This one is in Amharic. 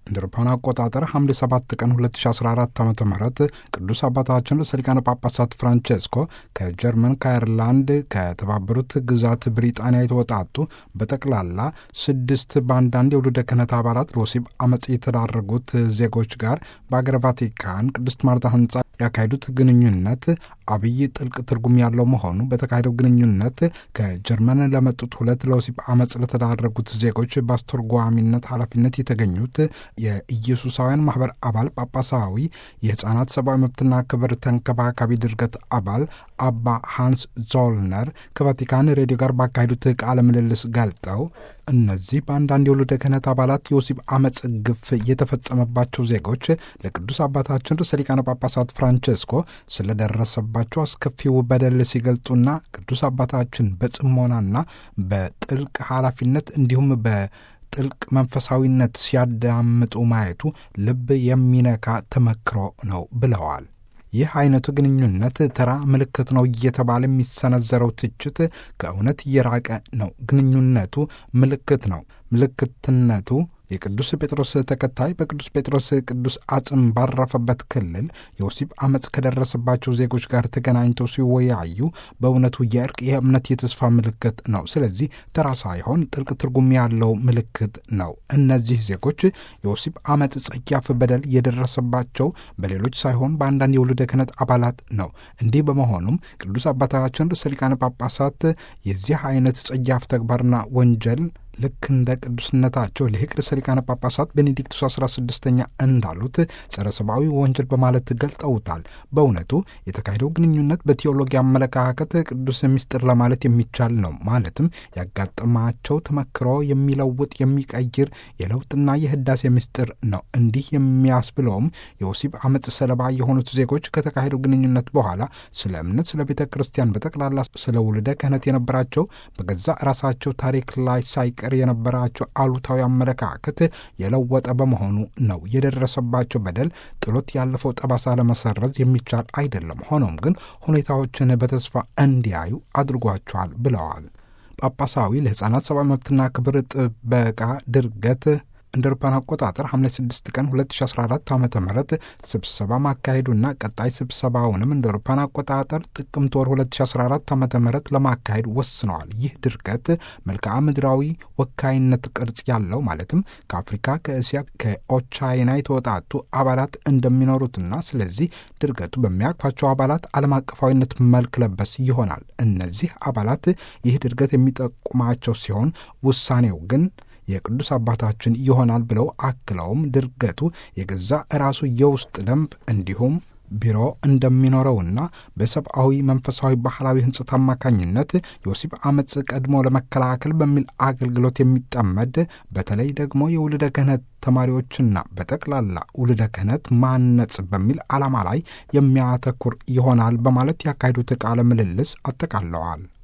እንደ አውሮፓውያን አቆጣጠር ሐምሌ 7 ቀን 2014 ዓ.ም ቅዱስ አባታችን ርዕሰ ሊቃነ ጳጳሳት ፍራንቼስኮ ከጀርመን፣ ከአየርላንድ፣ ከተባበሩት ግዛት ብሪጣንያ የተወጣጡ በጠቅላላ 6 በአንዳንድ የውሉደ ክህነት አባላት ለወሲብ አመፅ የተዳረጉት ዜጎች ጋር በአገረ ቫቲካን ቅድስት ማርታ ሕንጻ ያካሄዱት ግንኙነት አብይ ጥልቅ ትርጉም ያለው መሆኑ በተካሄደው ግንኙነት ከጀርመን ለመጡት 2 ለወሲብ አመፅ ለተዳረጉት ዜጎች በአስተርጓሚነት ኃላፊነት የተገኙት የኢየሱሳውያን ማህበር አባል ጳጳሳዊ የሕፃናት ሰብአዊ መብትና ክብር ተንከባካቢ ድርገት አባል አባ ሃንስ ዞልነር ከቫቲካን ሬዲዮ ጋር ባካሄዱት ቃለ ምልልስ ገልጠው እነዚህ በአንዳንድ የውሉደ ክህነት አባላት የወሲብ አመፅ ግፍ የተፈጸመባቸው ዜጎች ለቅዱስ አባታችን ርዕሰ ሊቃነ ጳጳሳት ፍራንቼስኮ ስለደረሰባቸው አስከፊው በደል ሲገልጡና ቅዱስ አባታችን በጽሞናና በጥልቅ ኃላፊነት እንዲሁም በጥልቅ መንፈሳዊነት ሲያዳምጡ ማየቱ ልብ የሚነካ ተመክሮ ነው ብለዋል። ይህ አይነቱ ግንኙነት ተራ ምልክት ነው እየተባለ የሚሰነዘረው ትችት ከእውነት እየራቀ ነው። ግንኙነቱ ምልክት ነው። ምልክትነቱ የቅዱስ ጴጥሮስ ተከታይ በቅዱስ ጴጥሮስ ቅዱስ አጽም ባረፈበት ክልል የወሲብ አመፅ ከደረሰባቸው ዜጎች ጋር ተገናኝተው ሲወያዩ በእውነቱ የእርቅ የእምነት የተስፋ ምልክት ነው። ስለዚህ ተራ ሳይሆን ጥልቅ ትርጉም ያለው ምልክት ነው። እነዚህ ዜጎች የወሲብ አመፅ ጸያፍ በደል የደረሰባቸው በሌሎች ሳይሆን በአንዳንድ የውሉደ ክህነት አባላት ነው። እንዲህ በመሆኑም ቅዱስ አባታችን ርዕሰ ሊቃነ ጳጳሳት የዚህ አይነት ጸያፍ ተግባርና ወንጀል ልክ እንደ ቅዱስነታቸው ሊቅ ርዕሰ ሊቃነ ጳጳሳት ቤኔዲክቱስ 16ኛ እንዳሉት ጸረ ሰብአዊ ወንጀል በማለት ገልጠውታል። በእውነቱ የተካሄደው ግንኙነት በቴዎሎጂ አመለካከት ቅዱስ ምስጢር ለማለት የሚቻል ነው። ማለትም ያጋጠማቸው ተመክሮ የሚለውጥ የሚቀይር የለውጥና የህዳሴ ምስጢር ነው። እንዲህ የሚያስብለውም የወሲብ አመፅ ሰለባ የሆኑት ዜጎች ከተካሄደው ግንኙነት በኋላ ስለ እምነት፣ ስለ ቤተ ክርስቲያን በጠቅላላ ስለ ውሉደ ክህነት የነበራቸው በገዛ ራሳቸው ታሪክ ላይ ሳይቀር የነበራቸው አሉታዊ አመለካከት የለወጠ በመሆኑ ነው። የደረሰባቸው በደል ጥሎት ያለፈው ጠባሳ ለመሰረዝ የሚቻል አይደለም። ሆኖም ግን ሁኔታዎችን በተስፋ እንዲያዩ አድርጓቸዋል ብለዋል። ጳጳሳዊ ለሕፃናት ሰብአዊ መብትና ክብር ጥበቃ ድርገት እንደ አውሮፓውያን አቆጣጠር ሐምሌ 6 ቀን 2014 ዓ.ም ስብሰባ ማካሄዱና ቀጣይ ስብሰባውንም እንደ አውሮፓውያን አቆጣጠር ጥቅምት ወር 2014 ዓ.ም ለማካሄድ ወስነዋል። ይህ ድርገት መልክዓ ምድራዊ ወካይነት ቅርጽ ያለው ማለትም ከአፍሪካ፣ ከእስያ፣ ከኦቻይና የተወጣጡ አባላት እንደሚኖሩትና ስለዚህ ድርገቱ በሚያቅፋቸው አባላት ዓለም አቀፋዊነት መልክ ለበስ ይሆናል። እነዚህ አባላት ይህ ድርገት የሚጠቁማቸው ሲሆን ውሳኔው ግን የቅዱስ አባታችን ይሆናል ብለው አክለውም ድርገቱ የገዛ ራሱ የውስጥ ደንብ እንዲሁም ቢሮ እንደሚኖረውና በሰብአዊ መንፈሳዊ ባህላዊ ህንጽት አማካኝነት የወሲብ አመፅ ቀድሞ ለመከላከል በሚል አገልግሎት የሚጠመድ በተለይ ደግሞ የውሉደ ክህነት ተማሪዎችና በጠቅላላ ውሉደ ክህነት ማነጽ በሚል ዓላማ ላይ የሚያተኩር ይሆናል በማለት ያካሄዱት ቃለ ምልልስ አጠቃለዋል።